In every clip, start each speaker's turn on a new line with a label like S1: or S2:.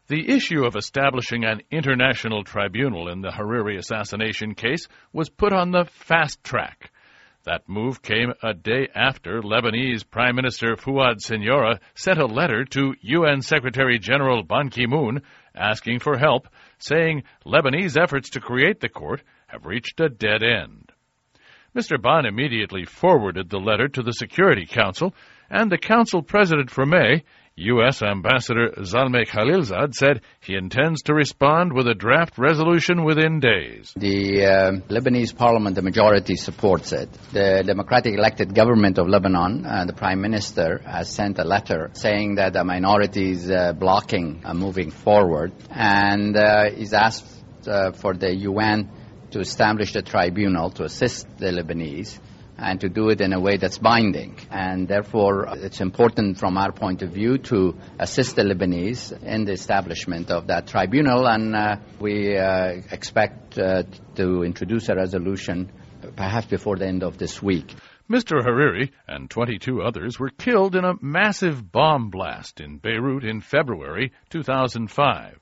S1: The issue of establishing an international tribunal in the Hariri assassination case was put on the fast track. That move came a day after Lebanese Prime Minister Fouad Siniora sent a letter to UN Secretary-General Ban Ki-moon asking for help, saying Lebanese efforts to create the court have reached a dead end. Mr. Ban immediately forwarded the letter to the Security Council, and the Council President for May, U.S. Ambassador Zalmay Khalilzad, said he intends to respond with a draft resolution within days.
S2: The Lebanese parliament, the majority supports it. The democratic elected government of Lebanon, the prime minister, has sent a letter saying that the minority is blocking moving forward, and is asked for the UN to establish the tribunal to assist the Lebanese and to do it in a way that's binding. And therefore, it's important from our point of view to assist the Lebanese in the establishment of that tribunal, and we expect to introduce a resolution perhaps before the end of this week.
S1: Mr. Hariri and 22 others were killed in a massive bomb blast in Beirut in February 2005.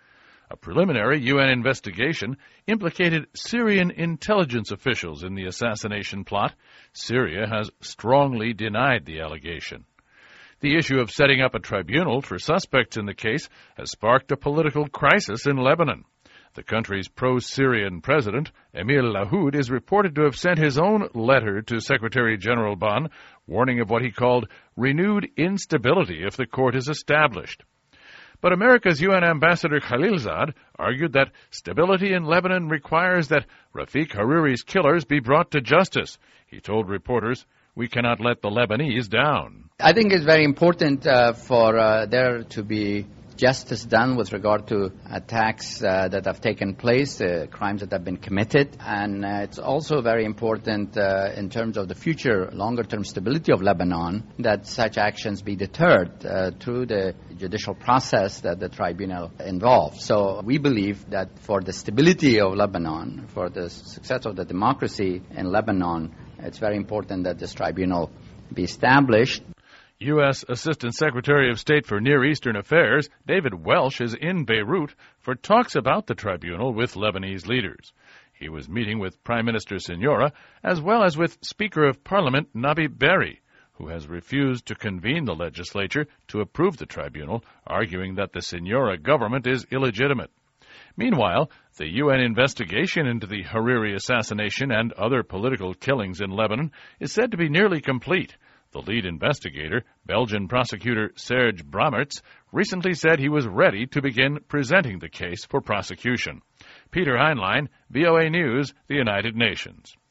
S1: A preliminary UN investigation implicated Syrian intelligence officials in the assassination plot. Syria has strongly denied the allegation. The issue of setting up a tribunal for suspects in the case has sparked a political crisis in Lebanon. The country's pro-Syrian president, Emil Lahoud, is reported to have sent his own letter to Secretary-General Ban, warning of what he called renewed instability if the court is established. But America's UN Ambassador Khalilzad argued that stability in Lebanon requires that Rafiq Hariri's killers be brought to justice. He told reporters, "We cannot let the Lebanese down."
S2: I think it's very important for there to be justice done with regard to attacks that have taken place, crimes that have been committed. And it's also very important in terms of the future longer-term stability of Lebanon that such actions be deterred through the judicial process that the tribunal involves. So we believe that for the stability of Lebanon, for the success of the democracy in Lebanon, it's very important that this tribunal be established.
S1: U.S. Assistant Secretary of State for Near Eastern Affairs David Welsh is in Beirut for talks about the tribunal with Lebanese leaders. He was meeting with Prime Minister Siniora as well as with Speaker of Parliament Nabih Berri, who has refused to convene the legislature to approve the tribunal, arguing that the Siniora government is illegitimate. Meanwhile, the UN investigation into the Hariri assassination and other political killings in Lebanon is said to be nearly complete. The lead investigator, Belgian prosecutor Serge Bramertz, recently said he was ready to begin presenting the case for prosecution. Peter Heinlein, VOA News, the United Nations.